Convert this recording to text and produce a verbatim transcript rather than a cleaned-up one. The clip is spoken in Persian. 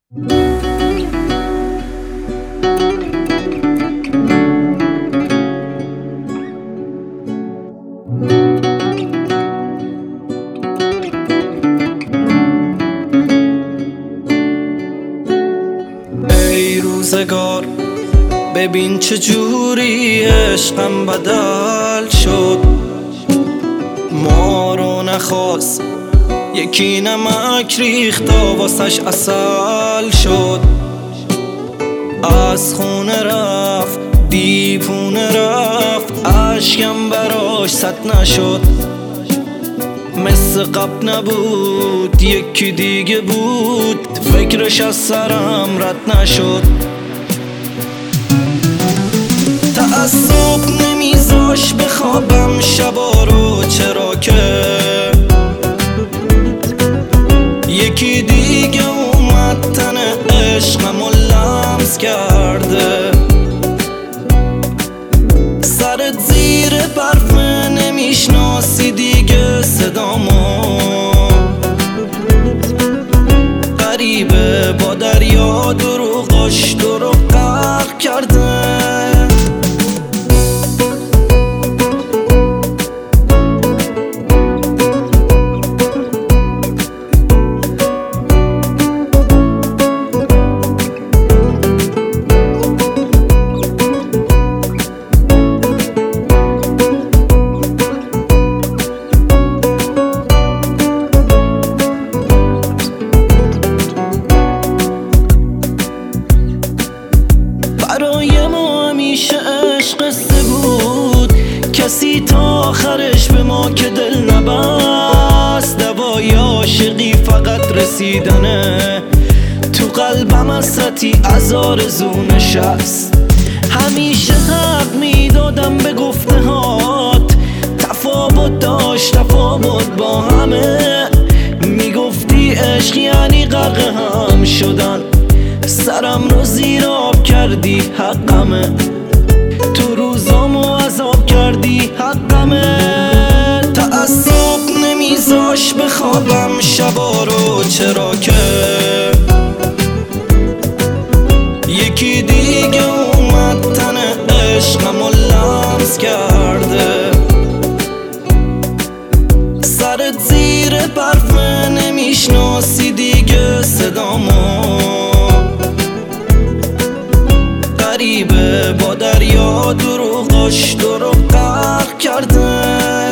ای روزگار ببین چجوری عشقم بدل شد، ما رو نخواست یکی نمک ریختا واسش عسل شد. از خونه رفت دیوونه رفت، عشقم براش سد نشد. مثل قبل نبود یکی دیگه بود، فکرش از سرم رد نشد. تعصب نمیذاش بخوابم شبا رو، چرا که یکی دیگه اومد تن عشقم و لمس کرده. سرت زیر برف نمیشناسی دیگه صدامو، غریبه با دریا دروغاش درو غرق کرده. برای ما همیشه عشق قصه بود، کسی تا آخرش به ما که دل نبست. دوای عاشقی فقط رسیدنه، تو قلبم حسرتی از آرزو نشست. همیشه حق میدادم به گفته هات، تفاوت داشت تفاوت با همه. میگفتی عشق یعنی غرق هم شدن، سرم رو زیر آب کردی حقمه. تو روزامو عذاب کردی حقمه. تعصب نمیذاش بخوابم شبا رو، چرا که یکی دیگه اومد تن عشقم و لمس کرده. سرت زیر برف نمیشناسی دیگه صدامو، غریبه با دریا دروغاش درو غرق کرده.